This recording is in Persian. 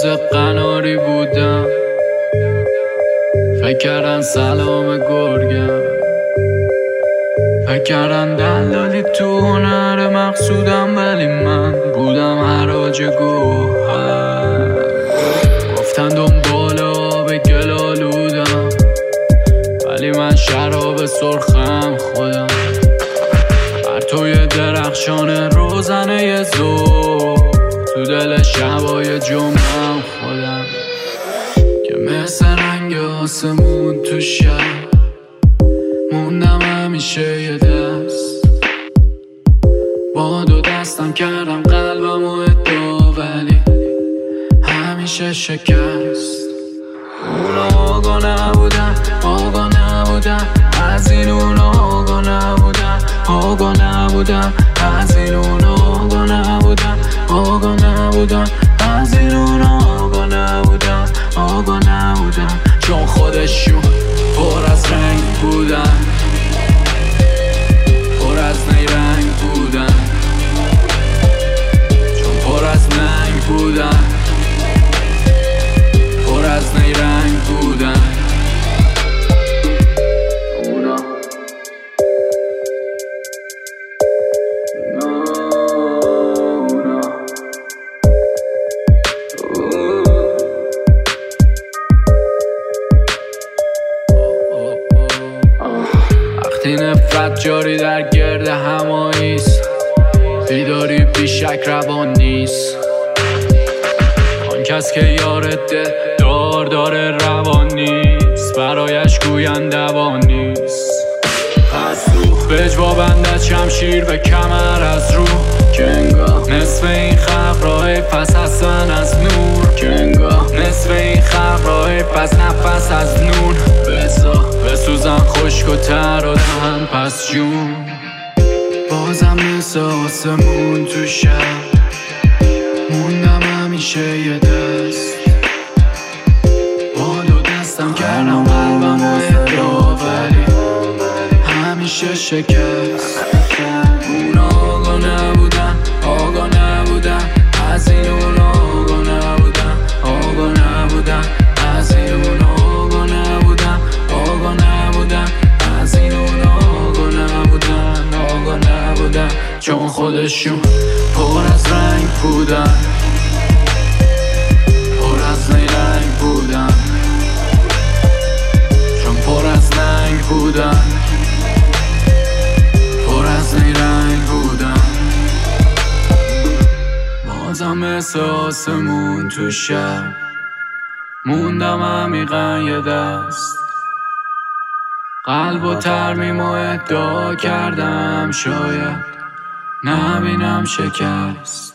روز قناری بودم، فکر کردن سلام گرگم، فکر کردن دلالی تو هنر مقصودم، ولی من بودم حراج گوهر. گفتن دنبال آب گل آلودم، ولی من شراب سرخم خودم. پرتوی درخشان روزنه ظهر تو دل شبای جمعم خودم، که مثل رنگ آسمون تو شب موندم همیشه یه دست. با دو دستم کردم قلبم و ادعا، ولی همیشه شکست. اونا آگاه نبودن، آگاه نبودن از این، اونا آگاه نبودن، آگاه نبودن از این، اونا آگاه نبودن، آگاه نبودن از این، اونا آگاه نبودن، آگاه نبودن. چون خودشون پر از رنگ بودن، پر از نیرنگ بودن، چون پر از ننگ بودن، پر از نیرنگ بودن. اونا وقتی نفرت جاری در گرد هماییست، بیداری بیشک روان نیست. آن کس که یارت دل داره روان نیست، برایش گویند دوان نیست. به اجبا بندد شمشیر به کمر از رو، که انگاه نصف این خلق راه پس هستن از نور، که انگاه نصف این خلق راه پس نفس از نون. بسوزن خشک و تر و دهن پس جون، بازم مثل آسمون تو شب موندم همیشه یه دست. با دو دستم کردم قلبم و ادعا، ولی همیشه شکست. اونا آگاه نبودن، آگاه نبودن از این، اونا آگاه نبودن، آگاه نبودن از این، اونا آگاه نبودن، آگاه نبودن از این، اونا آگاه نبودن، آگاه نبودن. چون خودشون پر از رنگ بودن، پر از نیرنگ بودن، چون پر از ننگ بودن، پر از نیرنگ بودن. بازم مثل آسمون تو شب موندم عمیقا یه دست. قلب و ترمیم و ادعا کردم، شاید نبینم شکست.